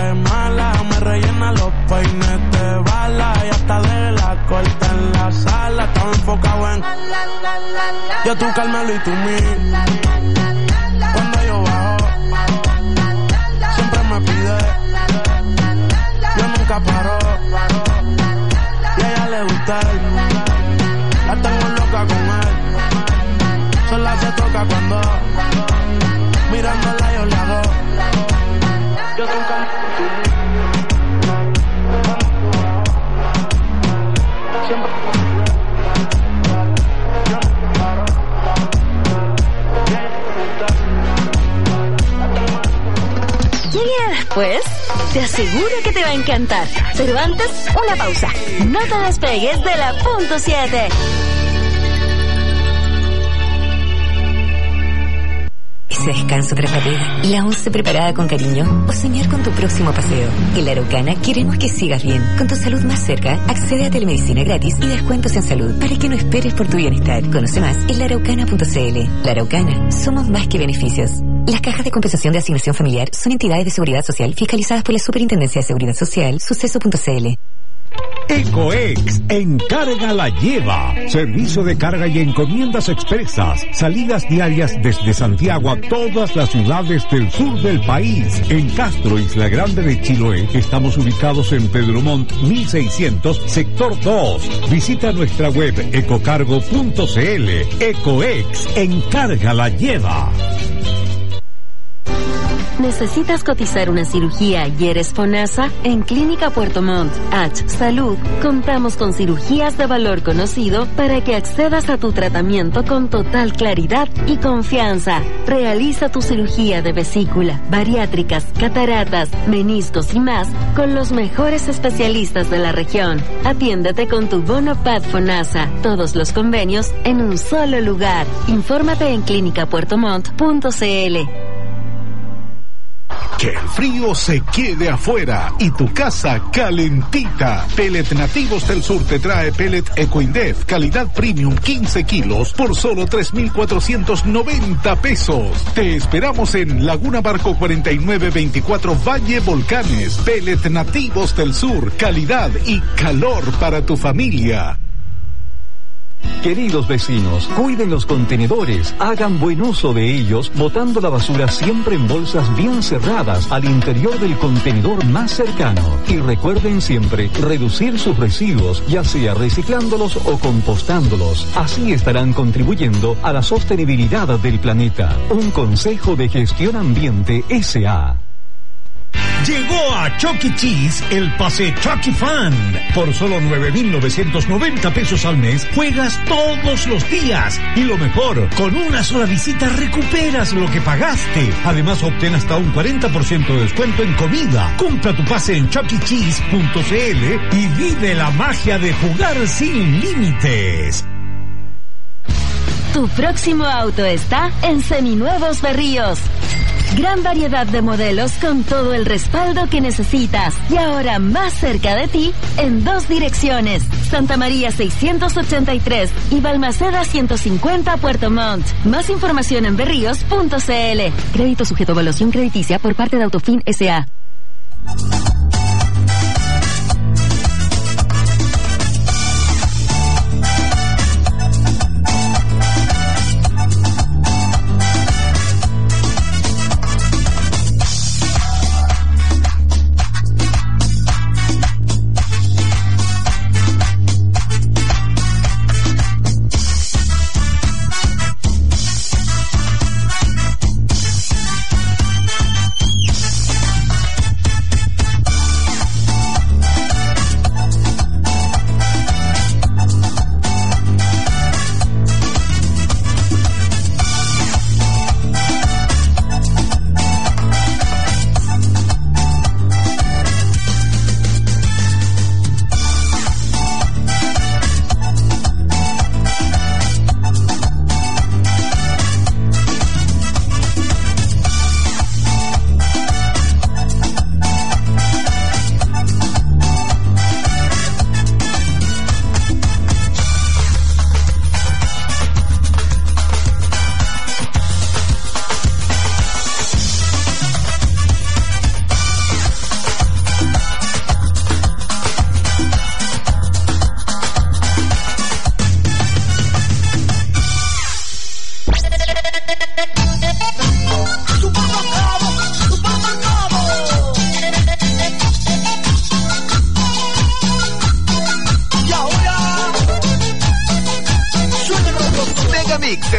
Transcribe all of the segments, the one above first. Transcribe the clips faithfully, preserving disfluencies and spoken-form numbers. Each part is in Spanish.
es mala, me rellena los peines de bala y hasta de la corta en la sala. Estaba enfocado en yo tú Carmelo y tú mí. Cuando yo bajo siempre me pide, yo nunca paro y a ella le gusta él. La tengo loca con él, sola se toca cuando mirándola yo le hago. Yo nunca siempre ¿Qué viene después? Te aseguro que te va a encantar. Pero antes, una pausa. No te despegues de la punto siete. Ese descanso tras fatiga, la once preparada con cariño o soñar con tu próximo paseo. En La Araucana queremos que sigas bien. Con tu salud más cerca, accede a telemedicina gratis y descuentos en salud para que no esperes por tu bienestar. Conoce más en la araucana punto c l. La Araucana, somos más que beneficios. Las cajas de compensación de asignación familiar son entidades de seguridad social fiscalizadas por la Superintendencia de Seguridad Social, suceso punto c l. Ecoex, encarga la lleva. Servicio de carga y encomiendas expresas. Salidas diarias desde Santiago a todas las ciudades del sur del país. En Castro, Isla Grande de Chiloé, estamos ubicados en Pedro Montt mil seiscientos, sector dos. Visita nuestra web ecocargo punto c l. Ecoex, encarga la lleva. ¿Necesitas cotizar una cirugía y eres FONASA? En Clínica Puerto Montt, H Salud, contamos con cirugías de valor conocido para que accedas a tu tratamiento con total claridad y confianza. Realiza tu cirugía de vesícula, bariátricas, cataratas, meniscos y más con los mejores especialistas de la región. Atiéndete con tu bono P A D FONASA. Todos los convenios en un solo lugar. Infórmate en clínica puerto montt punto c l. Que el frío se quede afuera y tu casa calentita. Pellet Nativos del Sur te trae pellet Ecoindef, calidad premium quince kilos por solo tres mil cuatrocientos noventa pesos. Te esperamos en Laguna Barco cuarenta y nueve veinticuatro Valle Volcanes. Pellet Nativos del Sur, calidad y calor para tu familia. Queridos vecinos, cuiden los contenedores, hagan buen uso de ellos, botando la basura siempre en bolsas bien cerradas al interior del contenedor más cercano. Y recuerden siempre reducir sus residuos, ya sea reciclándolos o compostándolos. Así estarán contribuyendo a la sostenibilidad del planeta. Un consejo de Gestión Ambiente S A Llegó a Chuck E. Cheese el pase Chucky Fun. Por solo nueve mil novecientos noventa pesos al mes, juegas todos los días. Y lo mejor, con una sola visita recuperas lo que pagaste. Además, obtén hasta un cuarenta por ciento de descuento en comida. Compra tu pase en chuck e cheese punto c l y vive la magia de jugar sin límites. Tu próximo auto está en Seminuevos Berríos. Gran variedad de modelos con todo el respaldo que necesitas. Y ahora más cerca de ti, en dos direcciones. Santa María seiscientos ochenta y tres y Balmaceda ciento cincuenta Puerto Montt. Más información en berríos punto c l. Crédito sujeto a evaluación crediticia por parte de Autofin S A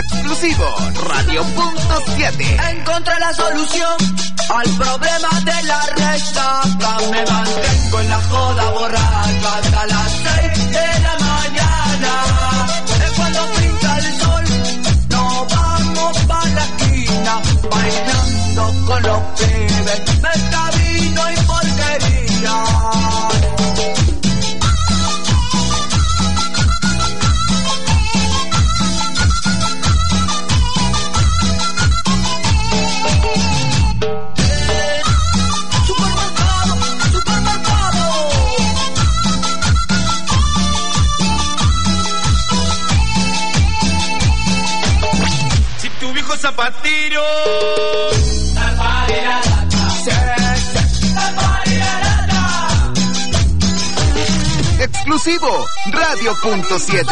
Exclusivo Radio Punto siete. Encontré la solución al problema de la resaca. Me mantengo en la joda borracha hasta las seis de la mañana. Es cuando pinta el sol, nos vamos pa' la esquina, bailando con los pibes, mercadino y porquería. Zapatero. Exclusivo Radio Punto siete.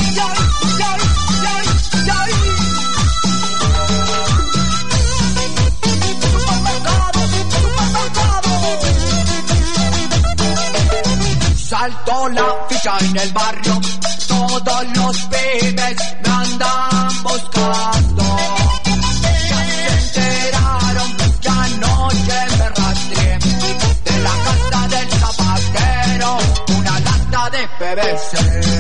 Saltó la ficha en el barrio, todos los pibes me andan buscando. De P V C.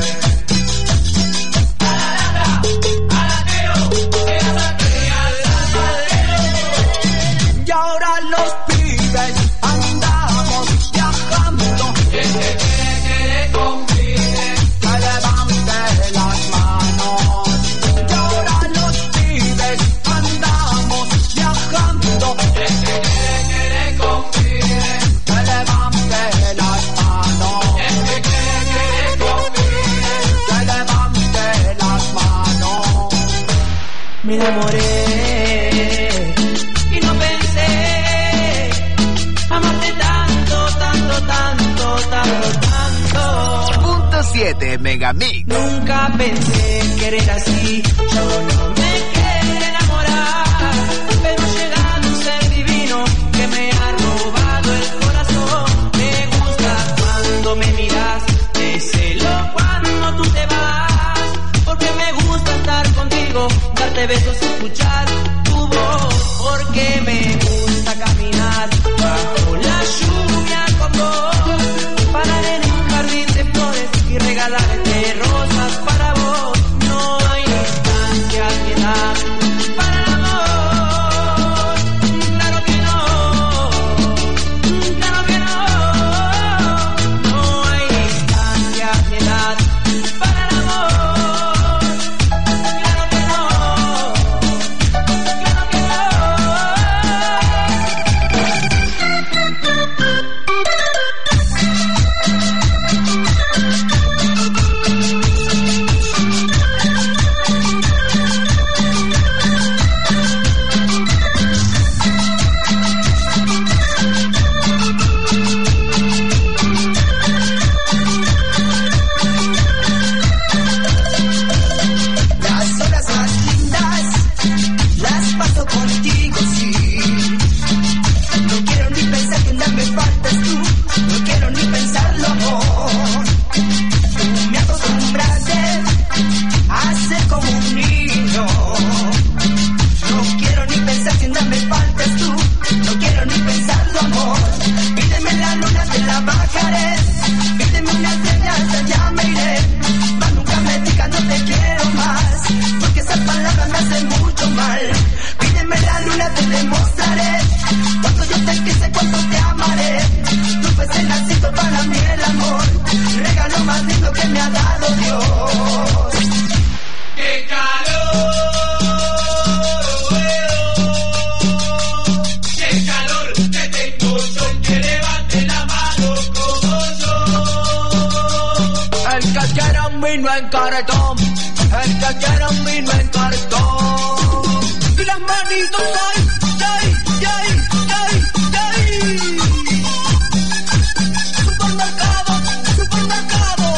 A la lata, a la tero, que la saqué al zapatero. Y ahora los pibes andamos viajando. Y el que quiere que le convide, que levante las manos. Y ahora los pibes andamos viajando. Y el que quiere que le convide, que levante las manos. Me enamoré y no pensé amarte tanto, tanto, tanto, tanto, tanto. Punto siete Megamix. Nunca pensé querer así, yo no me quería enamorar, pero llega un ser divino que me ha robado el corazón. Me gusta cuando me miras, te celo cuando tú te vas, porque me gusta estar contigo, darte besos y escuchar tu voz, porque me gusta caminar bajo la lluvia con vos, parar en un jardín de flores y regalarte rosas para vos. No hay distancia ni edad para el amor, claro que no, claro que no. No hay distancia ni edad para el amor, claro que no, claro que no. Las horas más lindas las paso contigo, sí. No quiero ni pensar que un día me faltas tú, no quiero ni pensarlo, amor. Tú me acostumbraste a ser como un niño. No quiero ni pensar que un día me faltas tú, no quiero ni pensarlo, amor. Pídeme la luna, te la bajaré. Pídeme una estrella, allá me iré. Mas nunca me digas no te quiero más, porque esas palabras me hacen mucho mal. Pídeme la luna, te demostraré cuánto yo te quise, cuánto te amaré. Tú fuiste nacido para mí el amor, regalo más lindo que me ha dado Dios. ¡qué calor! ¡Qué calor que tengo yo! Que levante la mano como yo. El que quiera un vino en cartón, el que quiera un vino en cartón. Y las manitos ay, ay, ay, ay, ay. Supermercado, supermercado.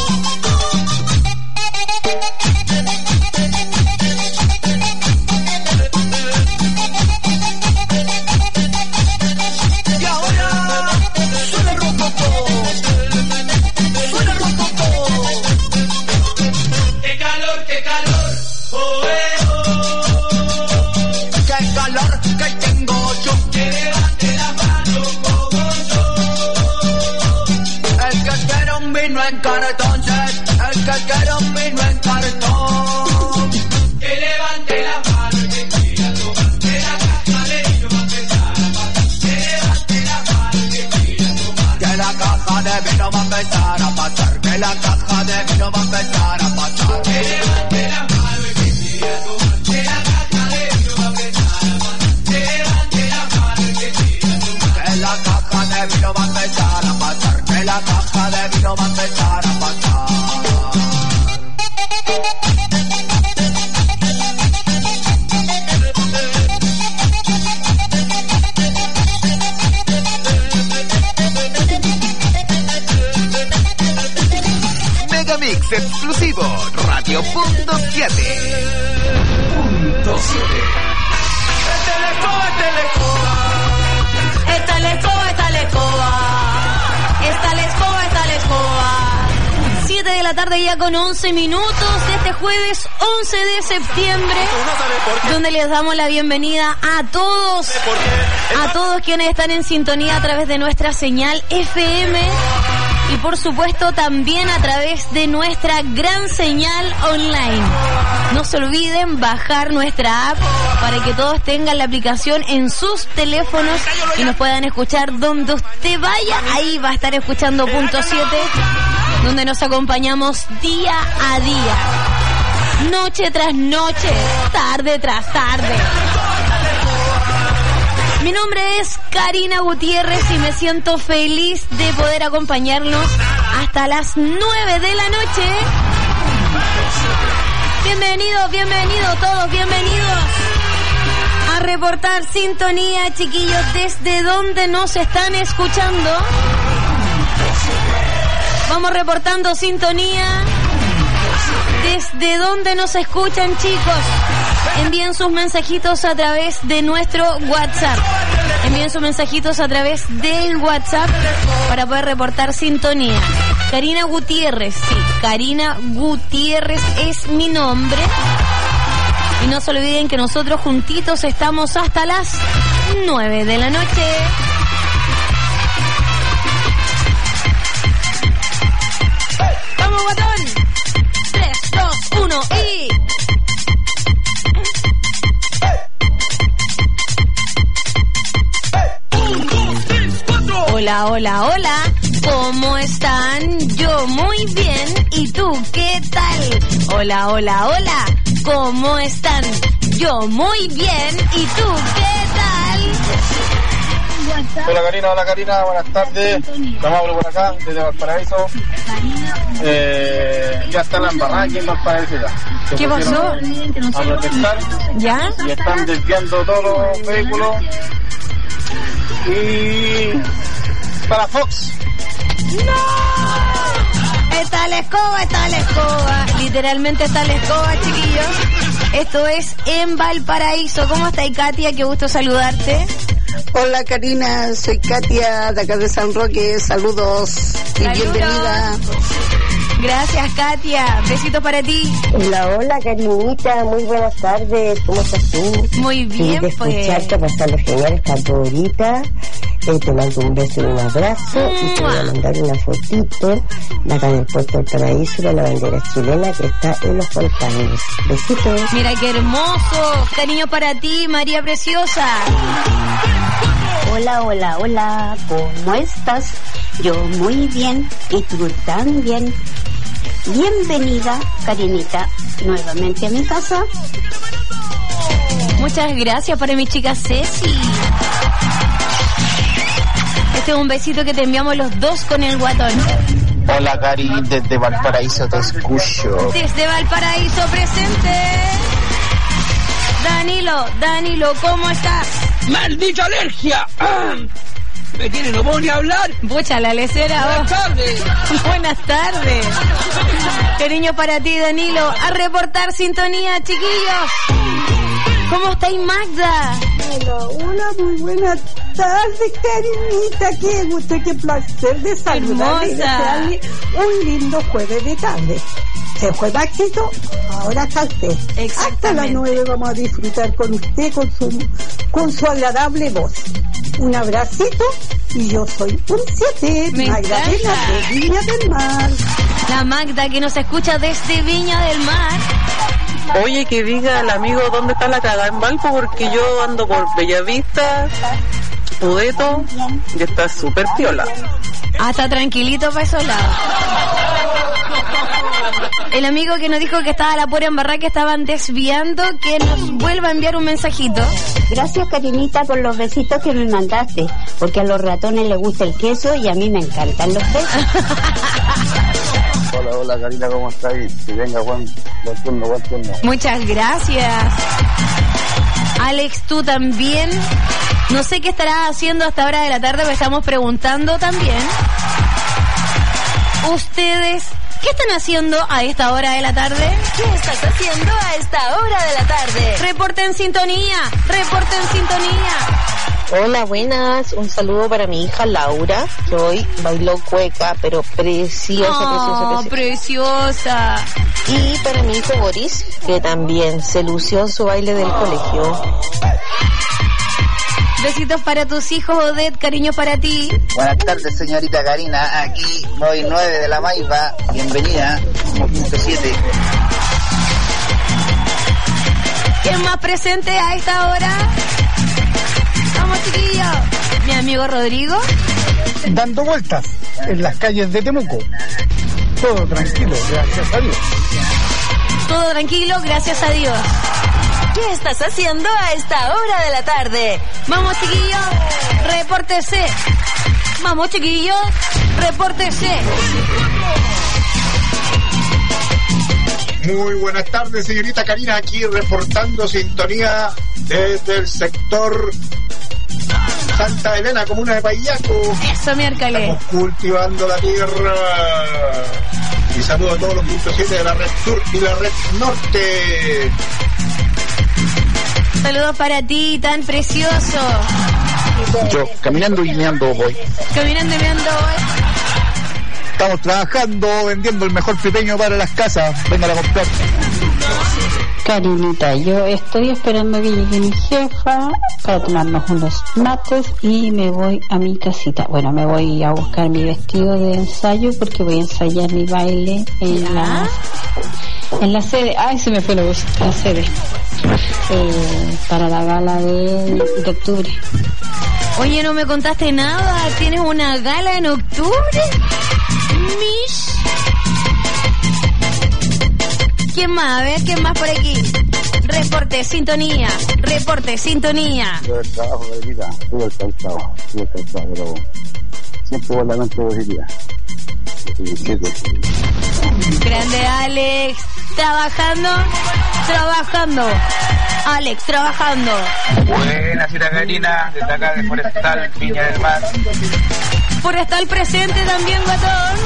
Y ahora suena el rococó, suena el rococó. ¡Qué calor, qué calor! ¡Oh, eh, oh! en cartón, el que quiera un vino en cartón. Que levante la mano y que quiera tomar de la caja de vino va a empezar a pasar. Que levante la mano y que quiera tomar. Que la caja de vino va a empezar a pasar. Que la caja de vino va a empezar a pasar. Que levante la mano y que quiera tomar. Que la caja de vino va a empezar a pasar. Que levante la mano y que quiera tomar. Que la caja de vino va a empezar a pasar. Que la caja de vino va a empezar a pasar. Megamix exclusivo Radio Punto siete. Punto siete. Esta la escoba, esta la escoba. Esta la escoba, esta la escoba. Esta la escoba, esta la escoba. siete de la tarde ya con once minutos de este jueves once de septiembre, donde les damos la bienvenida a todos, a todos quienes están en sintonía a través de nuestra señal F M y por supuesto también a través de nuestra gran señal online. No se olviden bajar nuestra app para que todos tengan la aplicación en sus teléfonos y nos puedan escuchar donde usted vaya. Ahí va a estar escuchando Punto siete, donde nos acompañamos día a día, noche tras noche, tarde tras tarde. Mi nombre es Karina Gutiérrez y me siento feliz de poder acompañarnos hasta las nueve de la noche. Bienvenidos, bienvenidos todos, bienvenidos a reportar sintonía, chiquillos, desde donde nos están escuchando. Vamos reportando sintonía. ¿Desde dónde nos escuchan, chicos? Envíen sus mensajitos a través de nuestro WhatsApp. Envíen sus mensajitos a través del WhatsApp para poder reportar sintonía. Karina Gutiérrez, sí, Karina Gutiérrez es mi nombre. Y no se olviden que nosotros juntitos estamos hasta las nueve de la noche. ¡Vamos, guatón! tres, dos, uno y... Hola, hola, hola, ¿cómo están? Yo muy bien, ¿y tú qué tal? Hola, hola, hola, ¿cómo están? Yo muy bien, ¿y tú qué tal? Hola Karina, hola Karina, buenas tardes. Estamos por acá, desde Valparaíso. Eh, ya está la embarrada aquí en Valparaíso ya. ¿Qué pasó? A protestar. ¿Ya? Y están desviando todos los vehículos. Y... para Fox. ¡No! Está la escoba, está la escoba. Literalmente está la escoba, chiquillos. Esto es en Valparaíso. ¿Cómo estás, Katia? Qué gusto saludarte. Hola Karina, soy Katia de acá de San Roque. Saludos y Saludos. Bienvenida. Gracias, Katia. Besitos para ti. Hola, hola, Karinita. Muy buenas tardes. ¿Cómo estás tú? Muy bien, de pues. escucharte, pasarlo genial, está tu horita. Eh, te mando un beso y un abrazo. Mm, y te voy a mandar una fotito de acá del puerto del Paraíso, de la bandera chilena que está en los volcanes. Besitos. Mira qué hermoso. Cariño para ti, María Preciosa. Hola, hola, hola. ¿Cómo estás? Yo muy bien. ¿Y tú también? Bienvenida, Karinita, nuevamente a mi casa. Muchas gracias para mi chica Ceci. Este es un besito que te enviamos los dos con el guatón. Hola Cari, desde Valparaíso te escucho. Desde Valparaíso presente. Danilo, Danilo, ¿cómo estás? ¡Maldita alergia! Me tiene, no puedo ni hablar. Pucha, la lecera. Buenas tardes. Buenas tardes. Cariño para ti, Danilo. A reportar sintonía, chiquillos. ¿Cómo estáis, Magda? Hola, hola, muy buenas tardes, Karinita. Qué gusto, qué placer de saludarle y desearle un lindo jueves de tarde. Se fue Maxito, ahora está usted. Hasta las nueve vamos a disfrutar con usted, con su, con su agradable voz. Un abracito y yo soy un siete. Me Magdalena encanta. de Viña del Mar. La Magda que nos escucha desde Viña del Mar. Oye, que diga el amigo dónde está la cagada en Valpo, porque yo ando por Bellavista, Pudeto, y está súper piola. Hasta tranquilito para esos lados. El amigo que nos dijo que estaba la pura embarrada, que estaban desviando, que nos vuelva a enviar un mensajito. Gracias, Karinita, por los besitos que me mandaste, porque a los ratones les gusta el queso y a mí me encantan los besos. Hola, hola, Karina, ¿cómo estáis? Que venga, Juan, buen turno, buen turno. Muchas gracias. Alex, tú también. No sé qué estarás haciendo hasta hora de la tarde, pero estamos preguntando también. Ustedes, ¿qué están haciendo a esta hora de la tarde? ¿Qué estás haciendo a esta hora de la tarde? Reporte en sintonía, reporte en sintonía. Hola, buenas. Un saludo para mi hija Laura, que hoy bailó cueca, pero preciosa, Oh, preciosa, preciosa. Y para mi hijo Boris, que también se lució en su baile del colegio. Besitos para tus hijos, Odette, cariño para ti. Buenas tardes, señorita Karina. Aquí voy nueve de la Maiva. Bienvenida. Punto siete. ¿Quién más presente a esta hora? Vamos, chiquillos. Mi amigo Rodrigo. Dando vueltas en las calles de Temuco. Todo tranquilo, gracias a Dios. Todo tranquilo, gracias a Dios. ¿Qué estás haciendo a esta hora de la tarde? Vamos, chiquillos, repórtese. Vamos, chiquillos, repórtese. Muy buenas tardes, señorita Karina, aquí reportando sintonía desde el sector Santa Elena, comuna de Paillaco. Eso, miércoles. Estamos cultivando la tierra. Y saludo a todos los puntos siete de la red sur y la red norte. Saludos para ti, tan precioso. Yo, caminando y meando voy. Caminando y meando hoy. Estamos trabajando, vendiendo el mejor fripeño para las casas. Vengan a comprar. Karinita, yo estoy esperando que llegue mi jefa para tomarnos unos mates y me voy a mi casita. Bueno, me voy a buscar mi vestido de ensayo porque voy a ensayar mi baile en la en la sede. Ay, se me fue la voz, la sede. Eh, para la gala de, de octubre. Oye, no me contaste nada. ¿Tienes una gala en octubre? Mish. ¿Quién más? A ver, ¿quién más por aquí? Reporte, sintonía. Reporte, sintonía. Yo el trabajo de vida, tuve el cansado, tuve el cansado, pero siempre con la mente positiva. Grande Alex. Trabajando, trabajando. Alex, trabajando. Buenas, cita Karina, desde acá de Forestal, Viña del Mar. Forestal presente también, guatón.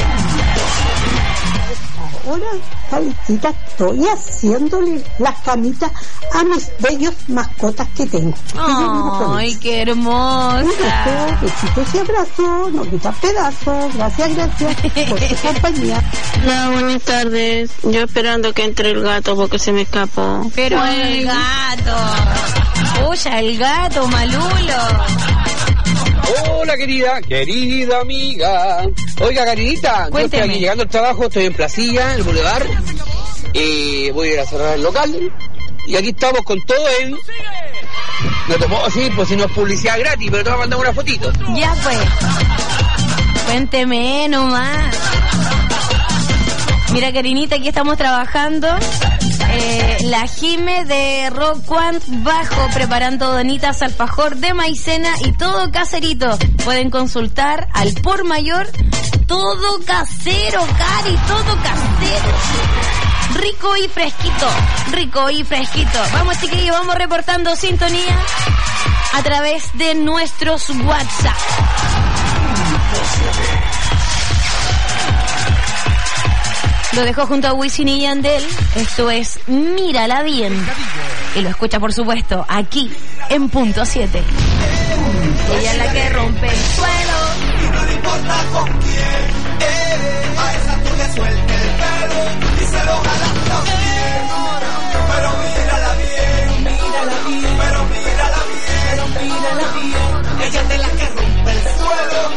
Ahora, Karitita, estoy haciéndole las camitas a mis bellos mascotas que tengo. Ay, qué hermosa. Besitos y abrazos, no quitas pedazos. Gracias, gracias por su compañía. Hola, buenas tardes. Yo esperando que entre el gato porque se me escapó. Pero el gato. Pucha, el gato, malulo. Hola, querida, querida amiga. Oiga, Karinita, yo estoy aquí llegando al trabajo, estoy en Placilla, en el Boulevard. Eh, voy a ir a cerrar el local. Y aquí estamos con todo en... No te puedo decir, pues si no es publicidad gratis, pero te voy a mandar una fotito. Ya pues. Cuénteme nomás. Mira, Karinita, aquí estamos trabajando. Eh, la Jime de Rock One Bajo preparando donitas, alfajor de maicena y todo caserito. Pueden consultar al por mayor. Todo casero, Cari, todo casero. Rico y fresquito, rico y fresquito. Vamos, chiquillos, vamos reportando sintonía a través de nuestros WhatsApp. Lo dejo junto a Wisin y Yandel. Esto es Mírala Bien. Y lo escucha, por supuesto, aquí en Punto siete. Ella es la que rompe el suelo. Y no le importa con quién. Eh, a esa tú le suelta el pelo y se lo jalas también. Pero mírala bien, mírala bien. Pero mírala bien, pero mírala bien. Ella es de la que rompe el suelo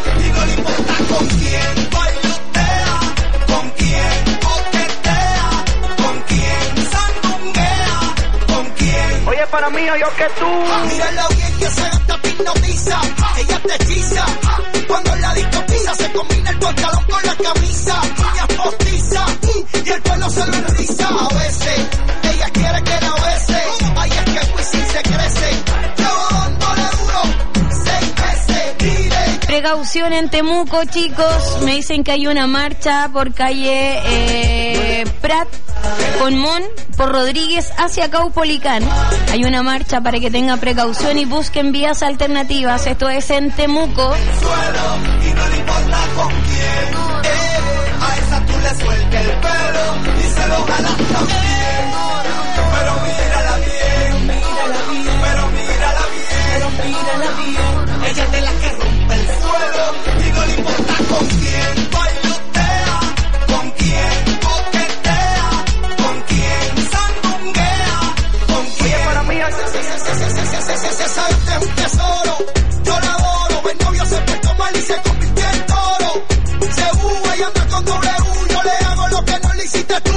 mío, yo que tú. Mírala bien que se gasta te hipnotiza, ella te hechiza. Cuando la disco pisa se combina el pantalón con la camisa. Uñas postizas y el pelo se lo enriza. A veces ella quiere que la bese, ay es que Wisin se crece. Yo dándole duro seis veces, mire. Precaución en Temuco, chicos. Me dicen que hay una marcha por calle eh, Prat con Mon por Rodríguez hacia Caupolicán. Hay una marcha para que tengan precaución y busquen vías alternativas. Esto es en Temuco. Y no le importa con quién, eh, a esa tú le sueltas el pelo y se lo jalas también. Pero mírala bien, mírala bien, pero mírala bien, pero mírala bien. Ella es de las que rompe el suelo y no le importa con quién bailotea, con quién coquetea, con quién sandunguea, con quién. Oye, para mí esa es un tesoro, yo la adoro. El novio se portó mal y se convirtió en toro. Se buga y anda con doble U, yo le hago lo que no le hiciste tú.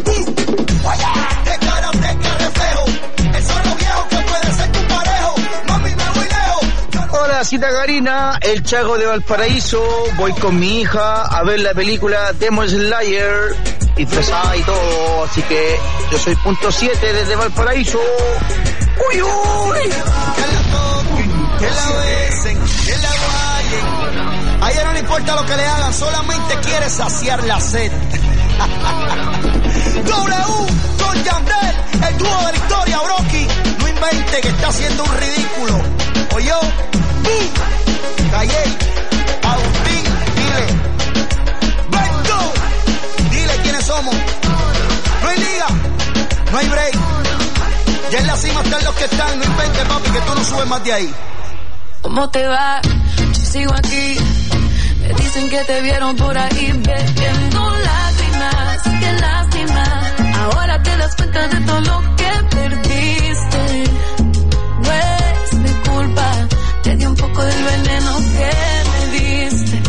De cara te cara feo, el solo viejo que puede ser tu parejo. Mami, me voy lejos. Hola, cita Karina, el Chaco de Valparaíso. Voy con mi hija a ver la película Demon Slayer, disfrazada y todo, así que yo soy punto siete desde Valparaíso. Uy, uy. Que la toquen, que la besen, que la guayen. A ella no le importa lo que le hagan, solamente quiere saciar la sed. W con Yandel, el dúo de la historia, Brocky. No invente que está haciendo un ridículo. Oye, uh, Calle, Agustín, dile. Vengo, dile quiénes somos. No hay liga, no hay break. Ya en la cima están los que están. No inventes, papi, que tú no subes más de ahí. ¿Cómo te va? Yo sigo aquí. Me dicen que te vieron por ahí bebiendo lágrimas. Qué lástima. Ahora te das cuenta de todo lo que perdiste. No es mi culpa. Te di un poco del veneno que me diste.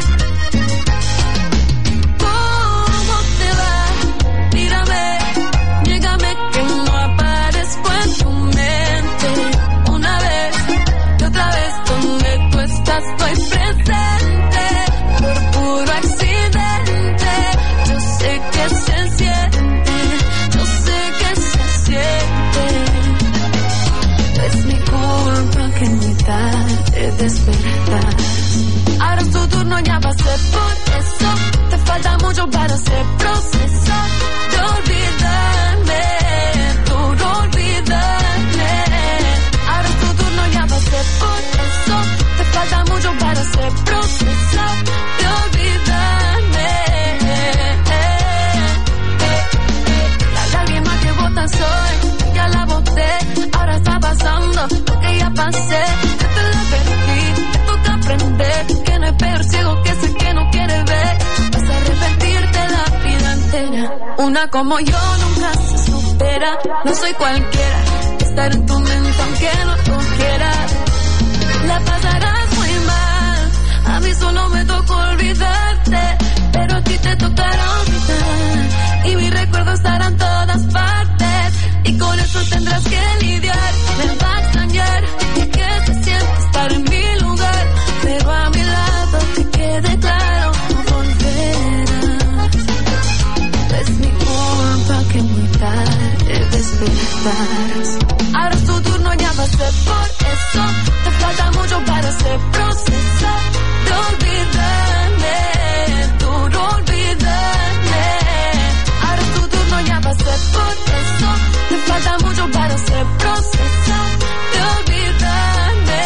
¿Cómo te va? Mírame, llégame que no aparezco en tu mente. Una vez y otra vez donde tú estás estoy presente. Por puro accidente, yo sé que se siente, yo sé que se siente. Es mi culpa que en mitad de despertar. Ahora es tu turno, ya pasé por eso. Te falta mucho para hacer proceso de olvidarme, duro olvidarme. Ahora es tu turno, ya pasé por eso. Te falta mucho para hacer proceso de olvidarme. La lágrima que botas hoy, ya la boté. Ahora está pasando lo que ya pasé. Ya te lo perdí, te toca aprender que no es peor ciego que ese que no quiere ver. Vas a arrepentirte la vida entera. Una como yo nunca se supera. No soy cualquiera, estar en tu mente aunque no lo quieras. La pasarás muy mal, a mí solo me tocó olvidarte, pero a ti te tocará olvidar. Y mis recuerdos estarán en todas partes, y con eso tendrás que lidiar. Me va a extrañar y que se siente estar en mi lugar, pero a mi lado que quede claro, no volverás. Es mi culpa que muy tarde despertarás. Ahora es tu turno, ya pasé por eso. Te falta mucho para hacer proceso de olvidarme, duro olvidarme. Ahora es tu turno, ya pasé por eso. Te falta mucho para hacer proceso de olvidarme.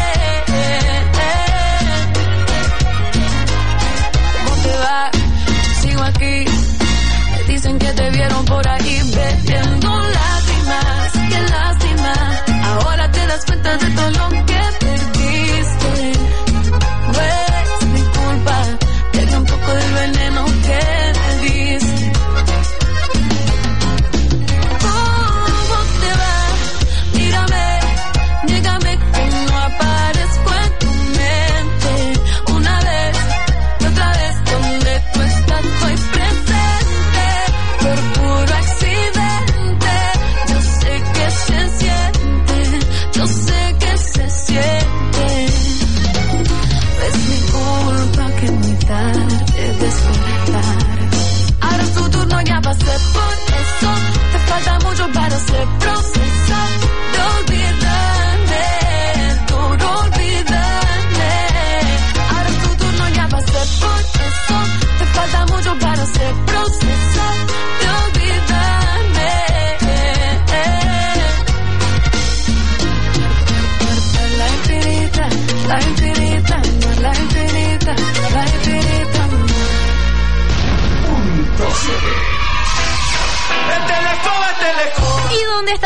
¿Cómo te va? Sigo aquí. Me dicen que te vieron por ahí bebiendo lágrimas. Qué lástima. Ahora te das cuenta de todo lo que perdiste. No es mi culpa, te di un poco del veneno que me diste. ¿Cómo te va? Mírame, llégame que no aparezco en tu mente. Una vez y otra vez donde tú estás estoy presente. Por puro accidente,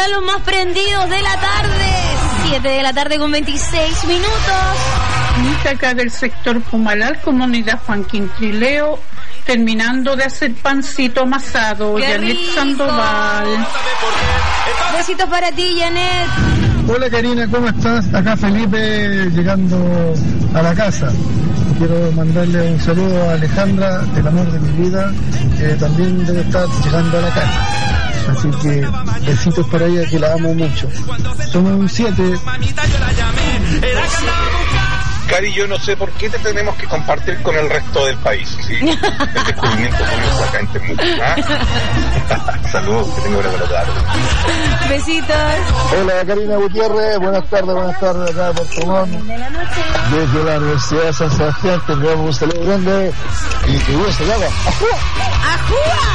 están los más prendidos de la tarde. siete de la tarde con veintiséis minutos. Acá del sector Pumalal, comunidad Juan Quintrileo, terminando de hacer pancito amasado. Janet Sandoval. Besitos para ti, Janet. Hola Karina, ¿cómo estás? Acá Felipe llegando a la casa. Quiero mandarle un saludo a Alejandra, el amor de mi vida, que también debe estar llegando a la casa. Así que besitos para ella, que la amo mucho. Somos un siete. Cari, yo no sé por qué te tenemos que compartir con el resto del país, ¿sí? El descubrimiento comienza acá en Temuco, ¿ah? Saludos, que tengo buena tarde. Besitos. Hola Karina Gutiérrez, buenas tardes, buenas tardes acá por Tomón. Desde la Universidad de San Sebastián tendremos un saludo grande y que Dios se llama ¡Ajúa! ¡Ajúa!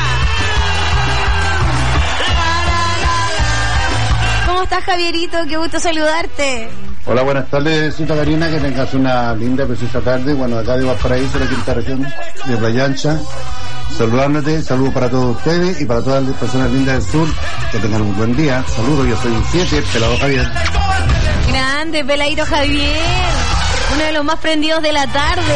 ¿Cómo estás, Javierito? Qué gusto saludarte. Hola, buenas tardes, Cita Karina, que tengas una linda, preciosa tarde. Bueno, acá de Valparaíso, la quinta región de Playa Ancha. Saludándote, saludos para todos ustedes y para todas las personas lindas del sur. Que tengan un buen día. Saludos, yo soy un siete, Pelado Javier. Grande, Peladito Javier. Uno de los más prendidos de la tarde.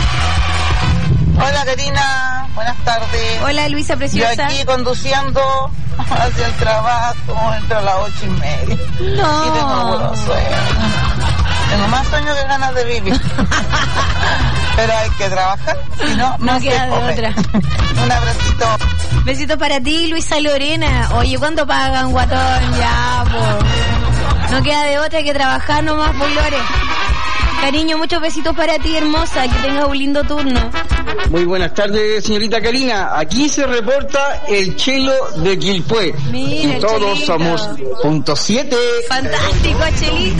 Hola Karina, buenas tardes. Hola Luisa Preciosa. Yo aquí conduciendo hacia el trabajo, entro a las ocho y media. No. Y tengo puro sueño. Tengo más sueño que ganas de vivir. Pero hay que trabajar, si no, no, no queda de otra. Un abracito. Besitos para ti, Luisa Lorena. Oye, ¿cuánto pagan, guatón? Ya, po. No queda de otra que trabajar nomás, por Lore. Cariño, muchos besitos para ti, hermosa. Que tengas un lindo turno. Muy buenas tardes, señorita Karina. Aquí se reporta el Chelo de Quilpué. Mira, y todos Chelito. somos punto siete. Fantástico, Chelito.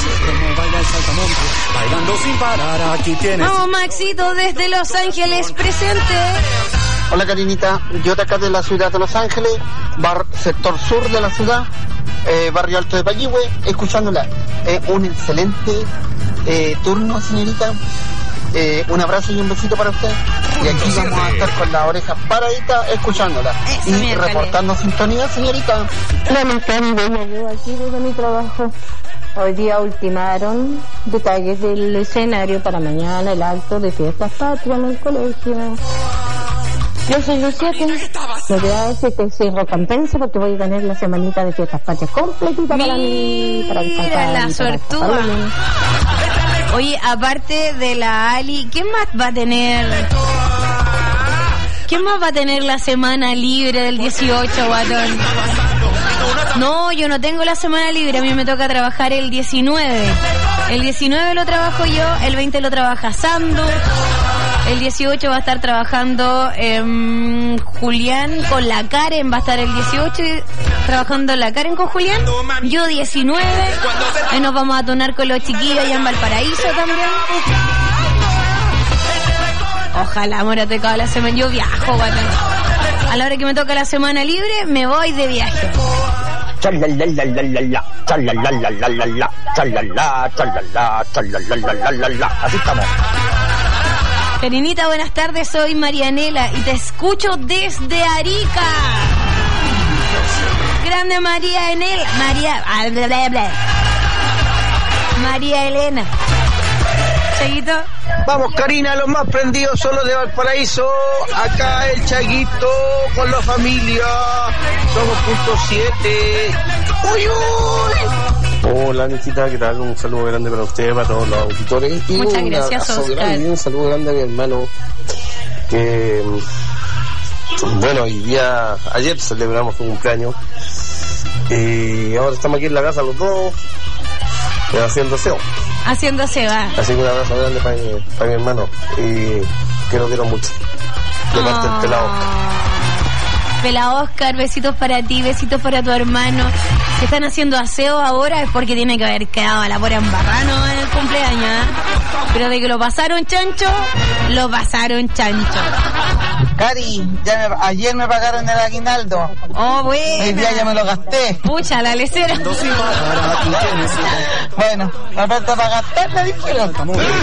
Bailando sin parar, aquí tienes. Vamos, Maxito, desde Los Ángeles, presente. Hola Karinita, yo de acá de la ciudad de Los Ángeles, bar, sector sur de la ciudad, eh, barrio alto de Payihue, escuchándola. Eh, un excelente eh, turno, señorita. Eh, un abrazo y un besito para usted. Y aquí vamos a estar con las orejas paraditas escuchándola. Eso, y miércoles. reportando sintonía, señorita. Hola, Candela, yo aquí desde mi trabajo. Hoy día ultimaron detalles del escenario para mañana, el acto de fiestas patrias en el colegio. Yo soy un siete. Me voy a decir que sin recompensa porque voy a tener la semanita de fiestas patrias completita para mí. Para Mira la suertuda. Oye, aparte de la Ali, ¿quién más va a tener? ¿Quién más va a tener la semana libre del dieciocho, guatón? No, yo no tengo la semana libre, a mí me toca trabajar el diecinueve. El diecinueve lo trabajo yo, el veinte lo trabaja Sandu, el dieciocho va a estar trabajando eh, Julián con la Karen, va a estar el dieciocho trabajando la Karen con Julián, yo diecinueve, y nos vamos a tunar con los chiquillos allá en Valparaíso también. Ojalá, amórate toda la semana, yo viajo, guatón. A la hora que me toca la semana libre, me voy de viaje. Chalalalalala, chalalalalala, chalala, chalala, chalalalalala. Así estamos. Karinita, buenas tardes, soy Marianela y te escucho desde Arica. Grande María Enel, María, bla, bla, bla. María Elena. Chaguito. Vamos, Karina, los más prendidos solo de Valparaíso. Acá el Chaguito con la familia. Somos punto siete. ¡Uy, uy! Hola, Nikita, ¿qué tal? Un saludo grande para ustedes, para todos los auditores. Y muchas un gracias, abrazo Oscar. grande, un saludo grande a mi hermano. Que, bueno, hoy día, ayer celebramos su cumpleaños. Y ahora estamos aquí en la casa los dos, eh, haciendo aseo. Haciendo se va. Así que un abrazo grande para mi, para mi hermano. Y que lo quiero mucho. De parte del pelado. Pela Oscar, besitos para ti, besitos para tu hermano. Si están haciendo aseo ahora es porque tiene que haber quedado a la pura embarrano en el cumpleaños, ¿eh? Pero de que lo pasaron chancho, lo pasaron chancho. Cari, ya me, ayer me pagaron el aguinaldo. Oh, bueno. Hoy día ya me lo gasté. Pucha, la lecera. Bueno, la falta para gastar la dijeron.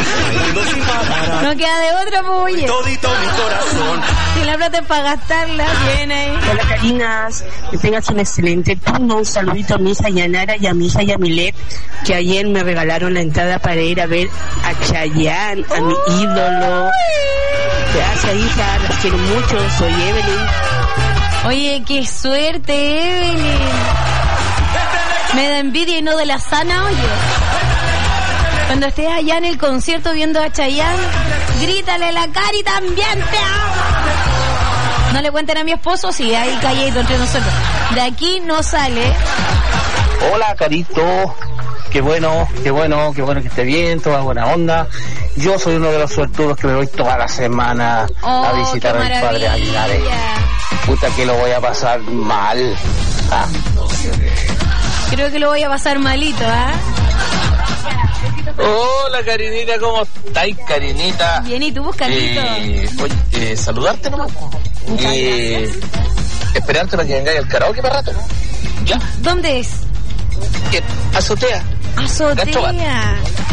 No queda de otra, pues, oye. Todito mi corazón. Si la plata es para gastarla, bien ahí. Hola, Carinas. Que tengas un excelente turno. Un saludito a mi hija Yanara y a mi hija Yamilet, que ayer me regalaron la entrada para ir a ver a Chayanne, a mi ídolo. Gracias, hija. Las quiero mucho. Soy Evelyn. Oye, qué suerte, Evelyn. Me da envidia y no de la sana, oye. Cuando estés allá en el concierto viendo a Chayanne, grítale la Cari también te amo. No le cuenten a mi esposo, sí, ahí calladito entre nosotros. De aquí no sale. Hola, Carito. Qué bueno, qué bueno, qué bueno que esté bien, toda buena onda. Yo soy uno de los suertudos que me voy toda la semana oh, a visitar al padre Aguilares. Puta que lo voy a pasar mal. Ah. Creo que lo voy a pasar malito, ¿ah? ¿eh? Hola, Karinita, ¿cómo estáis, Karinita? Bien, ¿y tú, Buscandito? Eh, oye, eh, saludarte nomás. Y eh, esperarte para que vengáis al karaoke para rato. ¿Ya? ¿Dónde es? ¿Qué? Azotea. Azotea.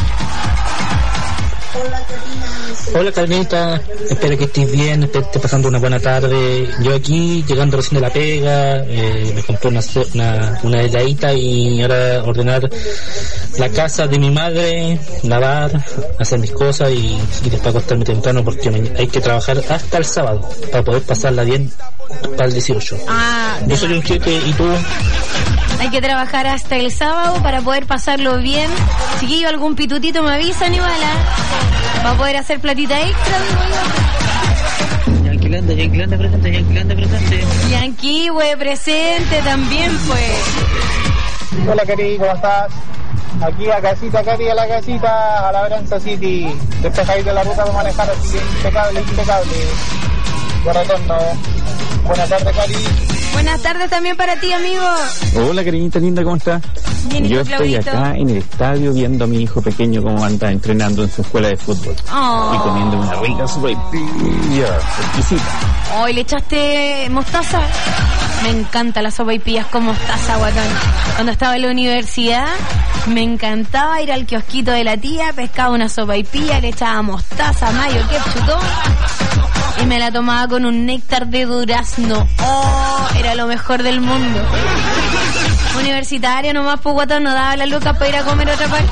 Hola, Carnita, espero que estés bien, espero que estés pasando una buena tarde. Yo aquí, llegando recién de la pega, eh, me compré una, una, una heladita y ahora ordenar la casa de mi madre, lavar, hacer mis cosas y, y después acostarme temprano porque me, hay que trabajar hasta el sábado para poder pasarla bien para el dieciocho. Ah, yo soy un cheque y tú... Hay que trabajar hasta el sábado para poder pasarlo bien. Chiquillo, algún pitutito me avisan igual, ¿eh? Va a poder hacer platita extra, Yankee Landa, Yankee Landa presente, Yankee Landa presente. Yankee, güey, presente también, pues. Hola, Cari, ¿cómo estás? Aquí a casita, Cari, a la casita, a la Veranza City. Despejadito de la ruta para manejar, así que impecable, impecable. Buen retorno. Buenas tardes, Cari. Buenas tardes también para ti, amigo. Hola, cariñita linda, ¿cómo estás? Bien, Yo tú, estoy Claudito? acá en el estadio viendo a mi hijo pequeño cómo anda entrenando en su escuela de fútbol. Oh. Y comiendo una rica sopaipilla exquisita. Hoy le echaste mostaza. Me encanta la sopaipillas con mostaza, guatón. Cuando estaba en la universidad, me encantaba ir al kiosquito de la tía, pescaba una sopaipilla, le echaba mostaza, mayo, ketchup, todo, y me la tomaba con un néctar de durazno. Oh, era lo mejor del mundo. Universitario nomás, pues, guatón, no daba la luca para ir a comer a otra parte.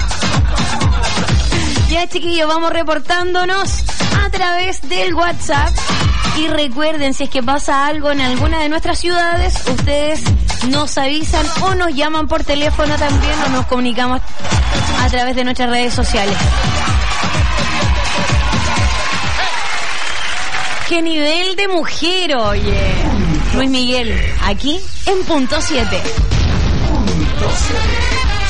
Ya, chiquillos, vamos reportándonos a través del WhatsApp. Y recuerden, si es que pasa algo en alguna de nuestras ciudades, ustedes nos avisan o nos llaman por teléfono también o nos comunicamos a través de nuestras redes sociales. ¡Qué nivel de mujer, oye! Luis Miguel, aquí en Punto siete. Punto siete.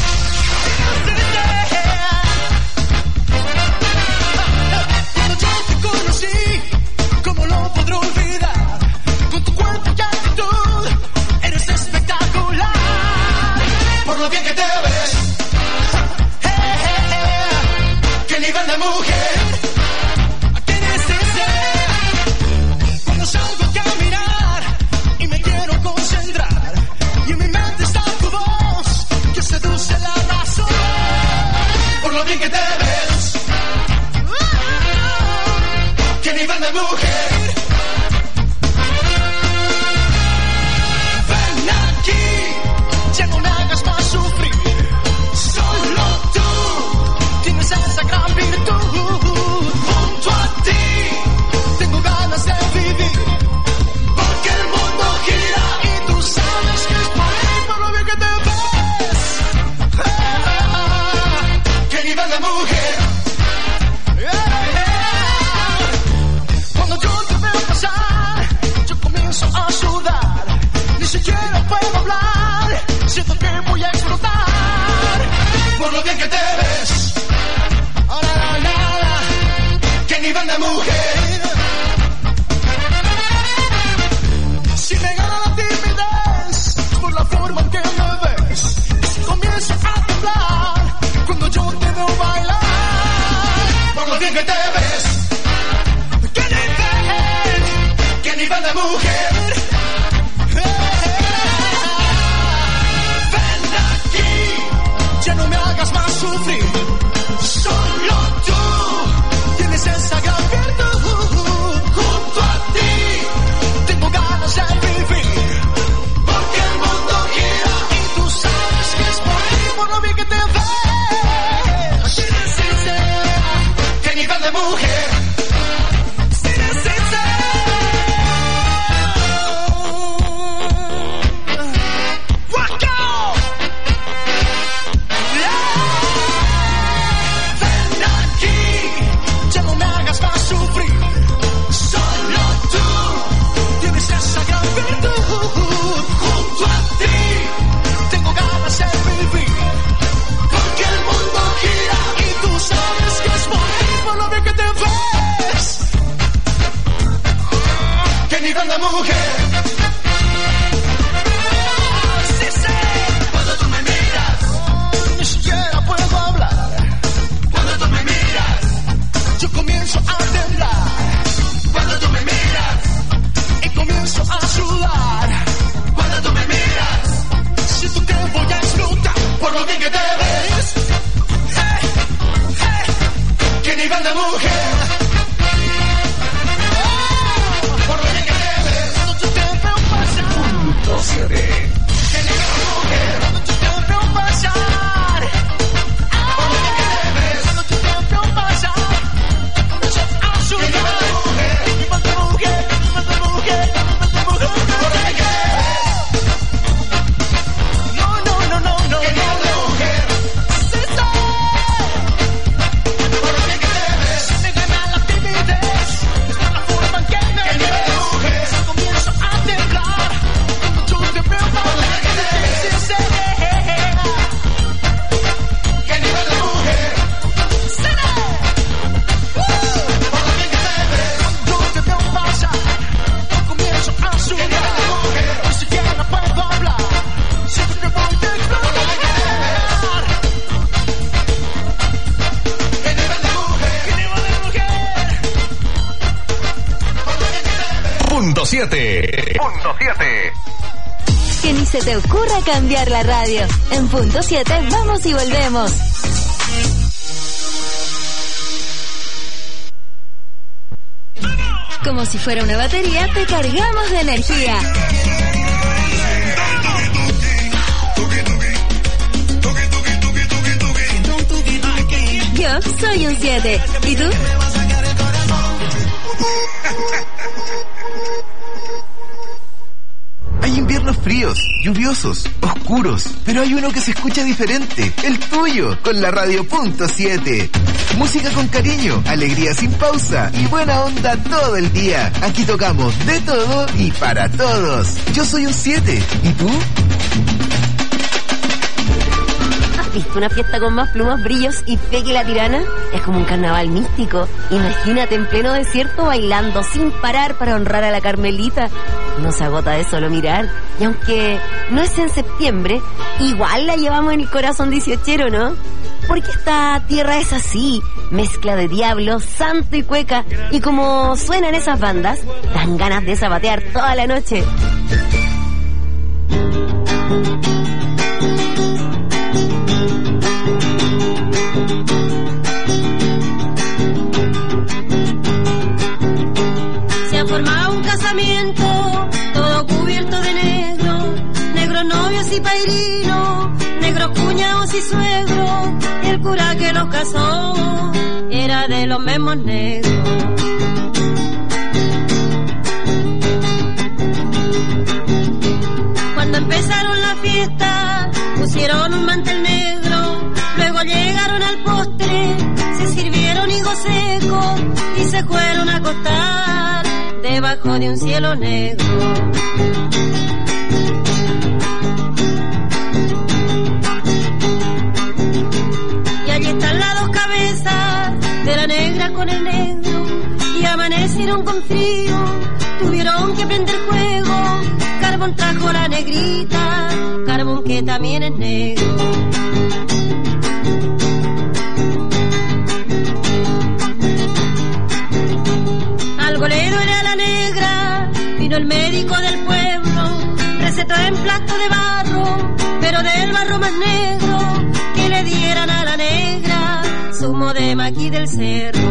Por lo bien que te ves, hey, hey, hey. Qué nivel de mujer, tienes ese. Cuando salgo a caminar y me quiero concentrar, y en mi mente está tu voz que seduce la razón. Por lo bien que te ves, qué nivel de mujer. Ven aquí, ya no me hagas más sufrir. Solo tú tienes esa gran virtud. Junto a ti tengo ganas de vivir, porque el mundo gira y tú sabes que es por ahí. Por lo bien que te ves, ah, qué nivel de mujer. Cuando yo te veo pasar, yo comienzo a sudar. Ni siquiera puedo hablar, siento que voy a explotar. Por lo bien que te ves, oh, la, la, la, la. Qué nivel de mujer. Si me gana la timidez por la forma en que me ves, si comienzo a temblar cuando yo te veo bailar. Por lo bien que te ves, qué nivel, mujer. Ven aquí, ya no me hagas más sufrir. Solo tú tienes esa gran virtud. Junto a ti tengo ganas de vivir. Porque el mundo gira y tú sabes que es por ti, por lo bien que te ves. Que nivel de mujer. Grande mujer. Sí, sí. Cuando tú me miras, ni siquiera puedo hablar. Cuando tú me miras, yo comienzo a temblar. Cuando tú me miras, y comienzo a sudar. Cuando tú me miras, siento que voy a explotar por lo bien que te ves. Hey, hey. ¿Qué nivel de mujer? Punto siete. Que ni se te ocurra cambiar la radio. En punto siete vamos y volvemos. Como si fuera una batería, te cargamos de energía. Yo soy un siete. ¿Y tú? Hay inviernos fríos, lluviosos, oscuros, pero hay uno que se escucha diferente, el tuyo, con la radio punto siete. Música con cariño, alegría sin pausa y buena onda todo el día. Aquí tocamos de todo y para todos. Yo soy un siete, ¿y tú? ¿Has visto una fiesta con más plumas, brillos y fe que la tirana? Es como un carnaval místico. Imagínate en pleno desierto bailando sin parar para honrar a la Carmelita. No se agota de solo mirar. Y aunque no es en septiembre, igual la llevamos en el corazón dieciochero, ¿no? Porque esta tierra es así, mezcla de diablo, santo y cueca. Y como suenan esas bandas, dan ganas de zapatear toda la noche. Se ha formado un casamiento, todo cubierto de negro, negros novios y pairinos, negros cuñados y suegros. El cura que los casó era de los mismos negros. Cuando empezaron la fiesta, pusieron un mantel negro, luego llegaron al postre, se sirvieron higos secos y se fueron a acostar debajo de un cielo negro. Y allí están las dos cabezas de la negra con el negro, y amanecieron con frío, tuvieron que prender fuego. Carbón trajo la negrita, carbón que también es negro. Algo le duele a la negra, vino el médico del pueblo recetó en plato de barro, pero del barro más negro, que le dieran a la negra zumo de maquí del cerro.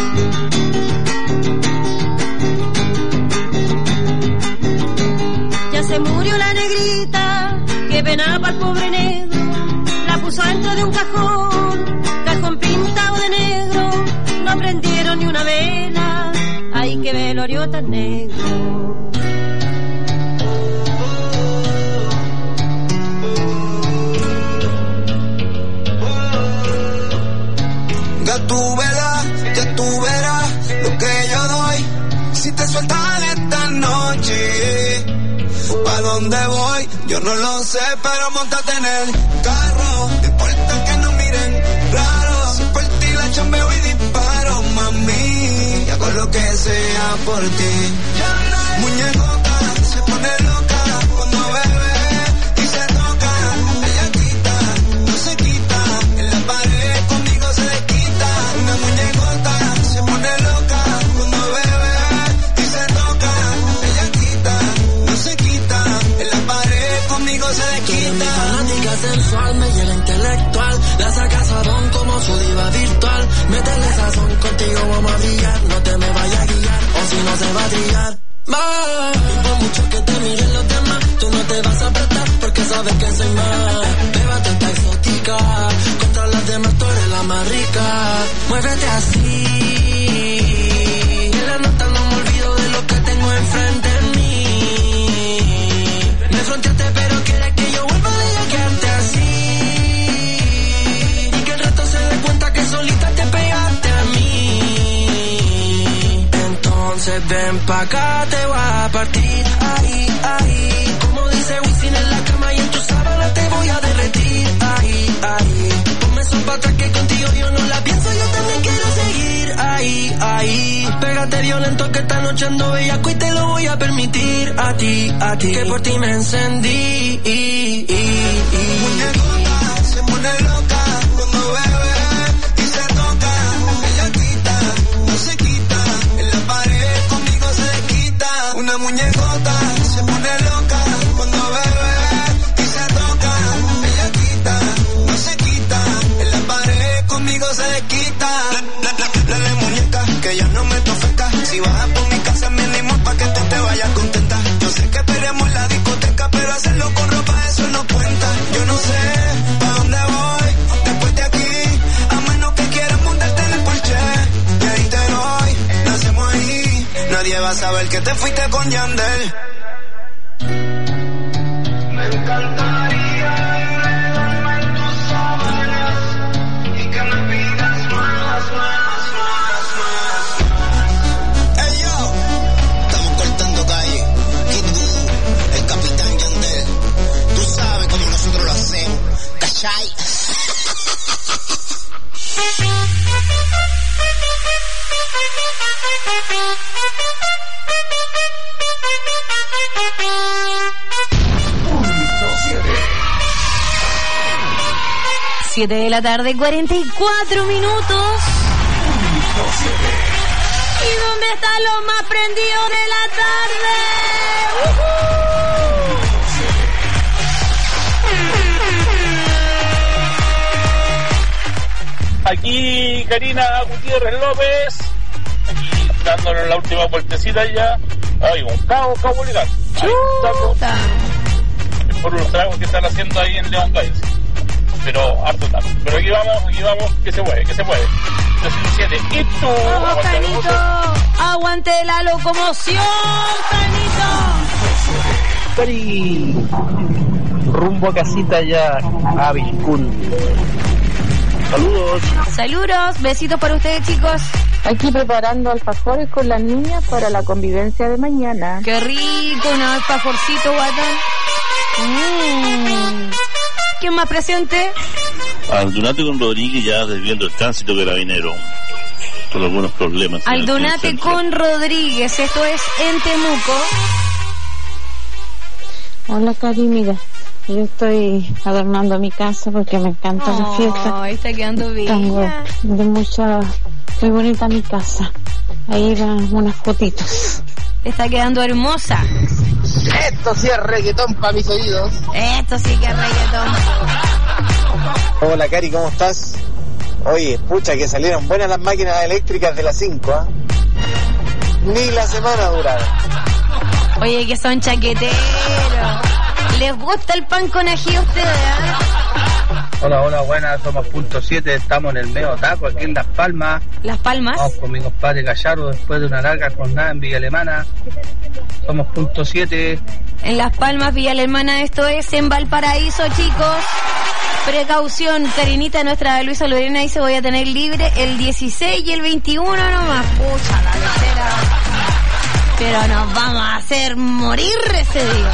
Ya se murió la negrita que penaba al pobre negro, la puso dentro de un cajón, cajón pintado de negro, no prendieron ni una vela, ay que velorio tan negro. Ya tú verás, ya tú verás lo que yo doy, si te sueltan esta noche. ¿Pa' dónde voy? Yo no lo sé, pero montate en el carro. No importa que no miren raro, si por ti la chambeo y disparo, mami, hago lo que sea por ti. Muñecota se pone loca cuando bebe y se toca, ella quita, no se quita, en la pared conmigo se desquita. Una muñecota se pone loca cuando bebe y se toca, ella quita, no se quita, en la pared conmigo se desquita. Mi fanática sensual me llena intelectual, la saca sabón como su diva virtual. Métele sazón, contigo vamos a brillar, no te me vayas a guiar, o si no se va a trillar. Más, y por mucho que te miren los demás, tú no te vas a apretar porque sabes que soy más. Bébate esta exótica, contra las demás tú eres la más rica. Muévete así, en la nota no me olvido de lo que tengo enfrente de mí. Me fronteaste pero quieres que yo vuelva a quedarte así, y que el resto se dé cuenta que solita te pegaste a mí. Entonces ven pa' acá, te voy a partir, ahí, ahí. Como dice Wisin en la cama y en tu sábana te voy a derretir, ahí, ahí. Ponme eso pa' atrás que contigo yo no la pienso, yo también quiero seguir, ahí, ahí. Pégate violento que esta noche ando bellaco y te lo voy a permitir a ti, a ti. Que por ti me encendí, y, y, y. Muñecota se pone loca cuando bebe y se toca, ella quita, no se quita, en la pared conmigo se desquita. Una muñecota se pone loca cuando bebe y se toca, ella quita, no se quita, en la pared conmigo se desquita. Dale muñeca, que ya no me tofeca, si bajas por mi casa mínimo pa' que tú te vayas contenta. Yo sé que esperemos la discoteca, pero hacerlo con ropa eso no cuenta. Yo no sé pa' dónde voy después de aquí, a menos que quieras montarte en el Porsche, y ahí te doy, nacemos ahí, nadie va a saber que te fuiste con Yandel. Me encantaría enredarme en tus sábanas y que me pidas más, más, más, más. Hey yo, estamos cortando calle. Kid Voodoo, el capitán Yandel. Tú sabes cómo nosotros lo hacemos, ¿cachai? siete de la tarde, cuarenta y cuatro minutos. ¿Y dónde están los más prendidos de la tarde? Aquí Karina Gutiérrez López, aquí dándonos la última vueltecita ya. Ay, un cabo, cabo legal. Ahí estamos. Por los tragos que están haciendo ahí en León Galles. Pero harto tarde. Pero aquí vamos, aquí vamos, que se mueve, que se mueve. doscientos siete. Y tú, vamos, Canito. Aguante la locomoción, Canito. Cari, rumbo a casita ya a Vilcún. Saludos. Saludos, besitos para ustedes, chicos. Aquí preparando alfajores con las niñas para la convivencia de mañana. Qué rico, un alfajorcito, guatón. Mmm. ¿Quién más presente? Aldunate con Rodríguez ya desviando el tránsito carabinero por algunos problemas. Aldunate con Rodríguez, esto es en Temuco. Hola, Cari, mira, yo estoy adornando mi casa porque me encanta oh, la fiesta. Está quedando bien. Tengo de mucha, muy bonita mi casa. Ahí van unas fotitos. Está quedando hermosa. Esto sí es reggaetón para mis oídos. Esto sí que es reggaetón. Hola Cari, ¿cómo estás? Oye, pucha que salieron buenas las máquinas eléctricas de las cinco, ¿eh? Ni la semana duraron. Oye, que son chaqueteros. ¿Les gusta el pan con ají a ustedes? ¿Eh? Hola, hola, buenas, somos punto siete, estamos en el medio taco, aquí en Las Palmas. Las Palmas. Vamos con mi compadre Gallardo después de una larga jornada en Villa Alemana. Somos punto siete. En Las Palmas, Villa Alemana, esto es en Valparaíso, chicos. Precaución, Karinita, nuestra Luisa Lorena dice voy a tener libre el dieciséis y el veintiuno nomás. Pucha, la lecera. Pero nos vamos a hacer morir ese día.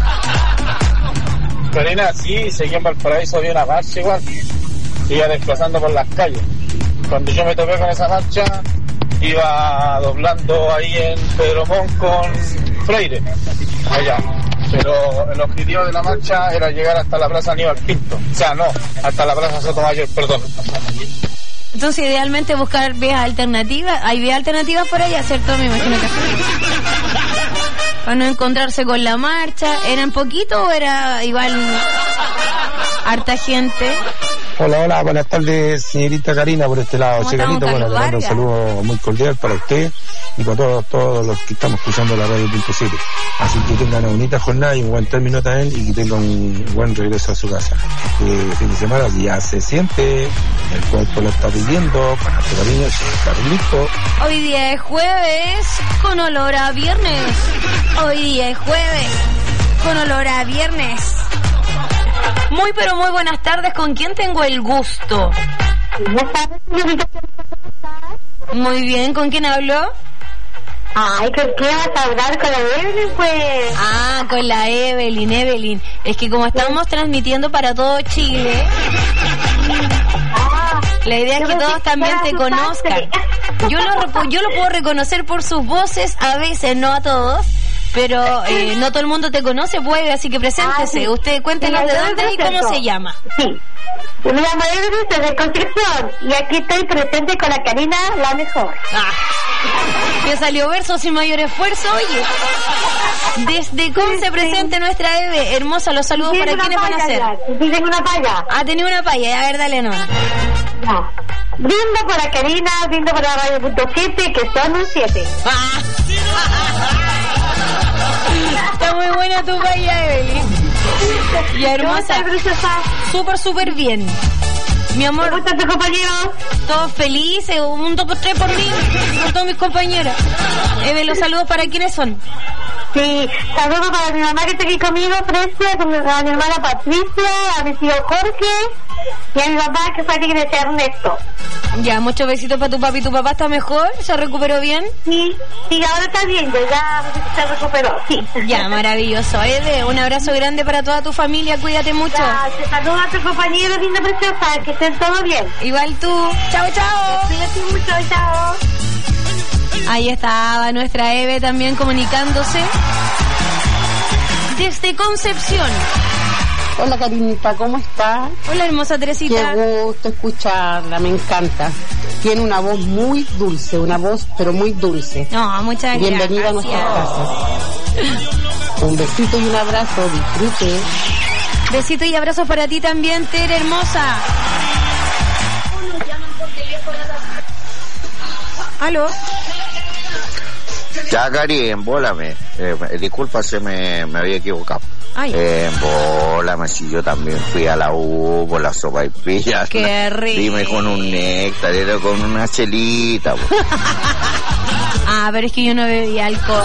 Karina, sí, seguí en Valparaíso, había una marcha igual. Iba desplazando por las calles. Cuando yo me topé con esa marcha, iba doblando ahí en Pedro Montt con Freire, allá. Pero el objetivo de la marcha era llegar hasta la Plaza Aníbal Pinto. O sea, no, hasta la Plaza Sotomayor, perdón. Entonces, idealmente buscar vías alternativas. Hay vías alternativas por allá, ¿cierto? Me imagino que para no encontrarse con la marcha. ¿Eran poquito o era igual harta gente? Hola, hola, buenas tardes, señorita Karina, por este lado. Chicanito, bueno, te mando un saludo muy cordial para usted y para todos, todos los que estamos escuchando la radio punto siete. Así que tengan una bonita jornada y un buen término también y que tengan un buen regreso a su casa. Este fin de semana ya se siente, el cuerpo lo está pidiendo, para tu cariño, está listo. Hoy día es jueves con olor a viernes. Hoy día es jueves con olor a viernes. Muy pero muy buenas tardes, ¿con quién tengo el gusto? Muy bien, ¿con quién hablo? Ay, ¿con qué vas a hablar? Con la Evelyn, pues. Ah, con la Evelyn, Evelyn. Es que como estamos transmitiendo para todo Chile, la idea es que todos también te conozcan. Yo lo, yo lo puedo reconocer por sus voces, a veces, no a todos. Pero eh, no todo el mundo te conoce, pues, así que preséntese. Ah, sí. Usted cuéntenos de dónde y cómo se llama. Sí, yo me llamo Evelyn, soy de Concepción y aquí estoy presente con la Karina, la mejor. Ah, que salió verso sin mayor esfuerzo, oye. Desde Conce sí, presente sí. Nuestra Eve, hermosa, los saludos sí, para quienes van a hacer. Sí, tengo una palla. Ah, tenía una palla, a ver, dale, no. No. Brindo por la Karina, brindo por la radio punto siete, que son un siete. Ah. Está muy buena tu palla, Evelyn. Y hermosa. Súper, súper bien. Mi amor. ¿Cómo están tus compañeros? Todos felices. Un dos por tres por mí. Por todos mis compañeros. Eve, los saludos para quiénes son. Sí, saludos para mi mamá que está aquí conmigo, Precia, a mi hermana Patricia, a mi tío Jorge y a mi papá que fue aquí que decía Ernesto. Ya, muchos besitos para tu papi. ¿Tu papá está mejor? ¿Se recuperó bien? Sí, sí, ahora está bien, ya se recuperó, sí. Ya, maravilloso. Ede, un abrazo grande para toda tu familia, cuídate mucho. Ya, te saludo a tu compañero, linda preciosa, que estén todos bien. Igual tú. Chao, chao. Cuídate mucho, chao. Ahí estaba nuestra Eve también comunicándose desde Concepción. Hola Karinita, ¿cómo estás? Hola hermosa Teresita. Qué gusto escucharla, me encanta. Tiene una voz muy dulce, una voz pero muy dulce. No, muchas gracias. Bienvenida a nuestras casas. Un besito y un abrazo, disfrute. Besito y abrazo para ti también, Tere, hermosa. ¿Aló? Ya, Cari, embólame. Eh, disculpa, se me, me había equivocado. Eh, embólame, si yo también fui a la U por la sopa y pillas. Qué rico. Dime con un néctar, era con una chelita. Ah, pero es que yo no bebía alcohol.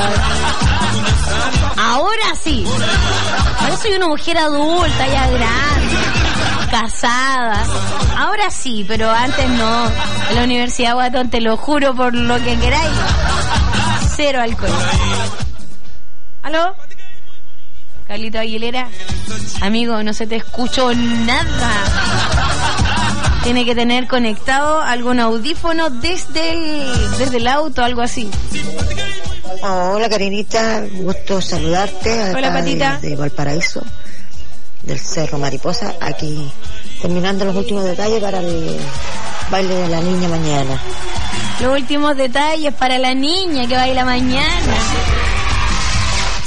Ahora sí. Ahora soy una mujer adulta, ya grande, casada. Ahora sí, pero antes no. En la universidad, guatón, te lo juro por lo que queráis. Cero alcohol. ¿Aló? Carlito Aguilera. Amigo, no se te escuchó nada. Tiene que tener conectado algún audífono desde el, desde el auto, algo así. Oh, hola Karinita, gusto saludarte. Hola Patita. De, de Valparaíso, del Cerro Mariposa, aquí terminando los últimos detalles para el baile de la niña mañana. Los últimos detalles para la niña que baila mañana.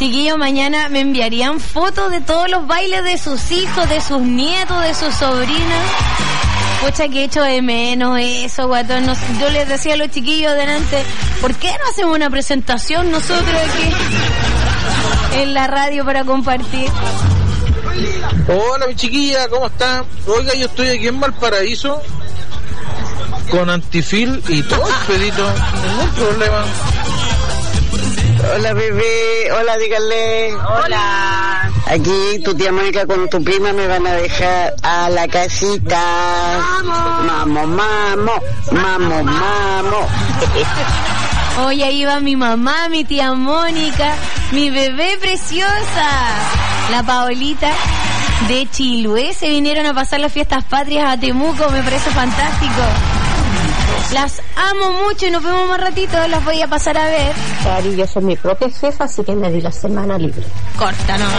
Chiquillos, mañana me enviarían fotos de todos los bailes de sus hijos, de sus nietos, de sus sobrinas. Pucha, que echo de menos eso, guatón. No, yo les decía a los chiquillos delante, ¿por qué no hacemos una presentación nosotros aquí en la radio para compartir? Hola, mi chiquilla, ¿cómo están? Oiga, yo estoy aquí en Valparaíso con Antifil y todo el pedito, ningún problema. Hola, bebé, hola, díganle. Hola. Aquí tu tía Mónica con tu prima me van a dejar a la casita. Mamo, mamo, mamo, mamo. Hoy ahí va mi mamá, mi tía Mónica, mi bebé preciosa, la Paolita de Chiloé. Se vinieron a pasar las fiestas patrias a Temuco, me parece fantástico. Las amo mucho y nos vemos más ratito, las voy a pasar a ver. Cari, yo soy mi propia jefa, así que me di la semana libre. Corta nomás.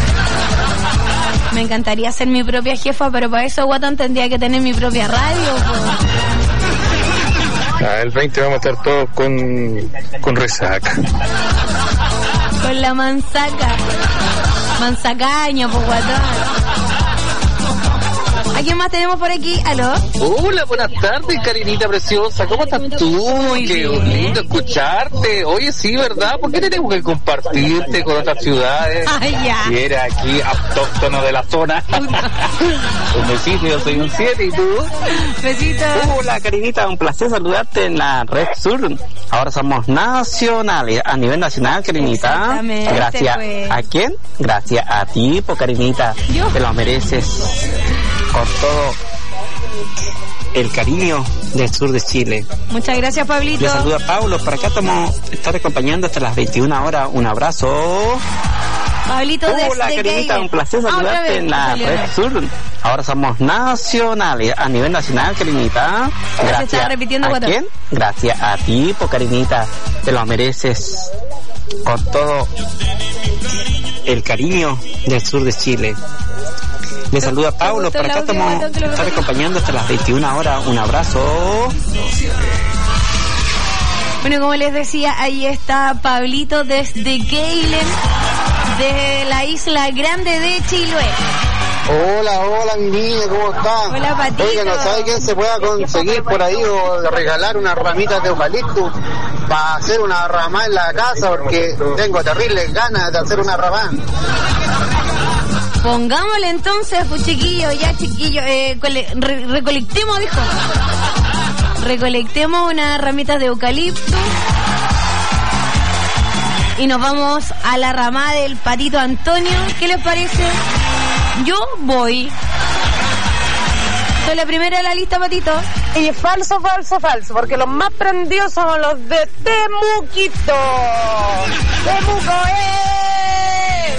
Me encantaría ser mi propia jefa, pero para eso, guatón, tendría que tener mi propia radio. Ah, el veinte vamos a estar todos con, con resaca. Con la manzaca. Manzacaña, pues, guatón. ¿A quién más tenemos por aquí? ¿Aló? Hola, buenas tardes, Karinita preciosa. ¿Cómo estás tú? Muy Qué bien. lindo escucharte. Oye, sí, ¿verdad? ¿Por qué tenemos que compartirte con otras ciudades? Ay, ya. Si eres aquí autóctono de la zona. Un besito, yo soy un siete, ¿y tú? Besito. Hola, Karinita, un placer saludarte en la Red Sur. Ahora somos nacionales, a nivel nacional, Karinita. Exactamente, Gracias. pues. ¿A quién? Gracias a ti, po, Karinita. Yo. Te lo mereces. Con todo el cariño del sur de Chile. Muchas gracias, Pablito. Les saluda Paulo. Por acá estamos estar acompañando hasta las veintiuna horas. Un abrazo. Pablito, Hola, desde Karinita, Gay. un placer Ah, otra saludarte vez, en la salió. Red Sur. Ahora somos nacionales, a nivel nacional, Karinita. Se Gracias. está repitiendo, ¿A guatón. quién? Gracias a ti, po, Karinita. Te lo mereces. Con todo el cariño del sur de Chile. Les saluda Paulo. Por acá estamos estar acompañando hasta las veintiuna horas. Un abrazo. Bueno, como les decía, ahí está Pablito desde Galen, de la isla grande de Chiloé. Hola, hola, mi niña, ¿cómo está? Hola, Patito. Oiga, ¿no sabe quién se pueda conseguir por ahí o regalar unas ramitas de eucalipto para hacer una rama en la casa? Porque tengo terribles ganas de hacer una rama. Pongámosle entonces, pues, chiquillo, ya chiquillo, eh, cole- re- recolectemos, dijo. Recolectemos unas ramitas de eucalipto y nos vamos a la rama del Patito Antonio. ¿Qué les parece? Yo voy. Soy la primera de la lista, Patito. Y es falso, falso, falso, porque los más prendidos son los de Temuquito. ¡Temuco, eh!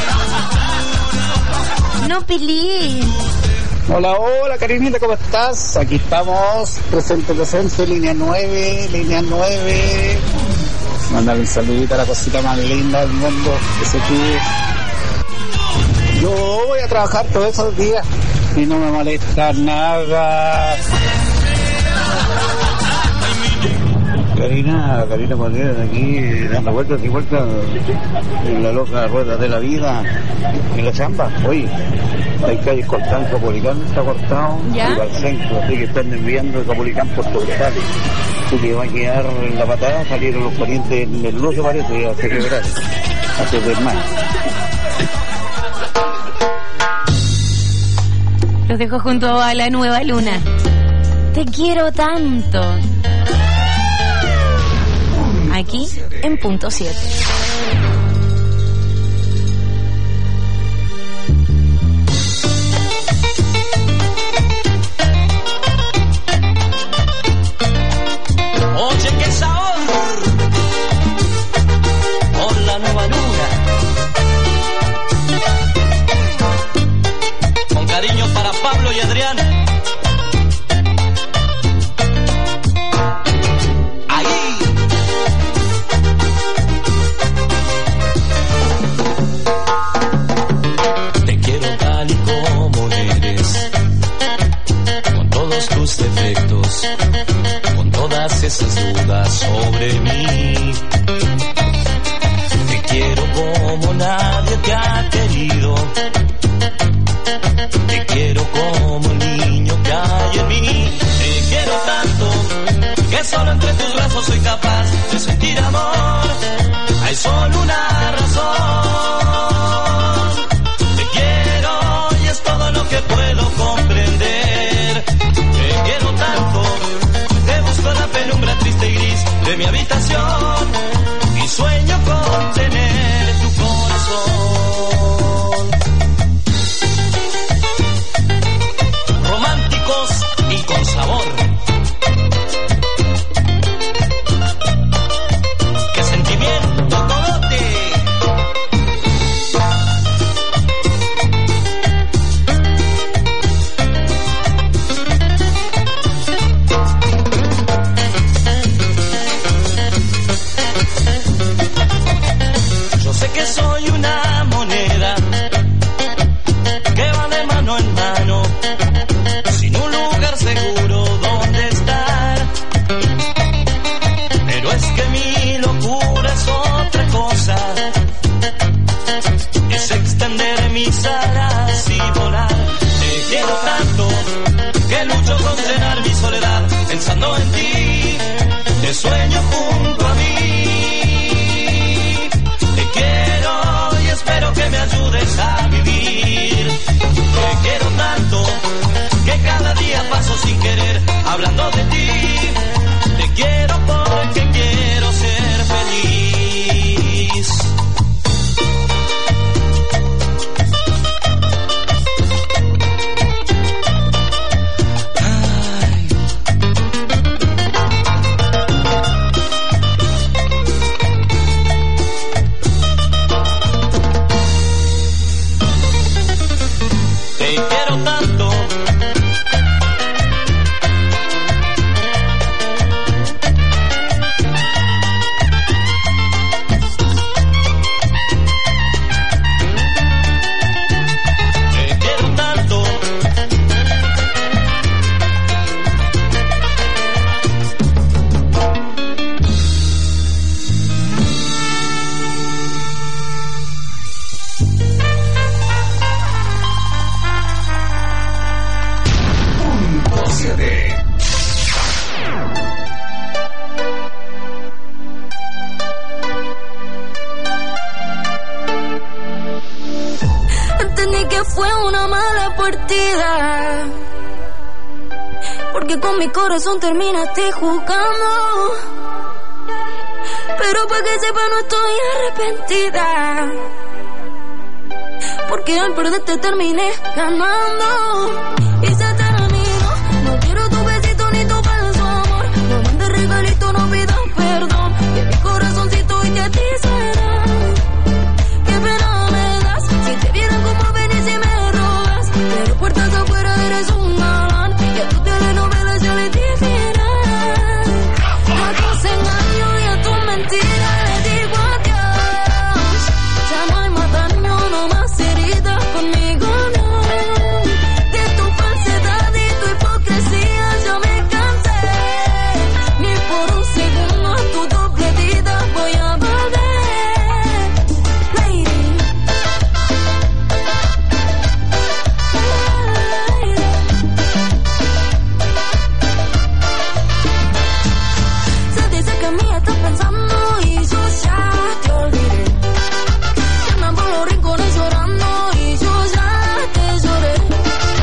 No peleé. Hola, hola, Karinita, ¿cómo estás? Aquí estamos, presente, presente, línea nueve, línea nueve. Mándale un saludito a la cosita más linda del mundo, que se cuide. Yo voy a trabajar todos esos días y no me molesta nada. Karina, Karina Contreras, aquí dando vueltas y vueltas en la loca rueda de la vida, en la chamba. Oye, hay calles cortadas, Capolicán está cortado, ¿Ya? y Barcenco, así que están enviando el Capolicán por Tortales. Así que va a quedar en la patada, salieron los parientes en el luce, parece, a celebrar, a celebrar. Los dejo junto a la nueva luna. Te quiero tanto. Aquí en punto siete. Oye, qué sabor por la nueva luna. Con cariño para Pablo y Adrián. Ahí. Te quiero tal y como eres, con todos tus defectos, todas esas dudas sobre mí. Te quiero como soy capaz de sentir amor. Hay solo una razón. Te quiero y es todo lo que puedo comprender. Te quiero tanto, te busco en la penumbra triste y gris de mi habitación y sueño con tener tu corazón. Románticos y con sabor. ¡Qué sentimiento, Cogote! Yo sé que soy una moneda que va de mano en mano, sin un lugar seguro donde estar. Pero es que mi locura es otra cosa, es extender mis alas y volar. Te quiero tanto que lucho con llenar mi soledad pensando en ti. Te sueño junto a mí. Te quiero y espero que me ayudes a vivir. Te quiero tanto que cada día paso sin querer hablando de ti. Te quiero porque quiero ser feliz. Te quiero tanto. Te quiero tanto. Punto siete. Entendí que fue una mala partida, porque con mi corazón terminaste jugando. Pero para que sepa no estoy arrepentida, porque al perderte terminé ganando. Y se te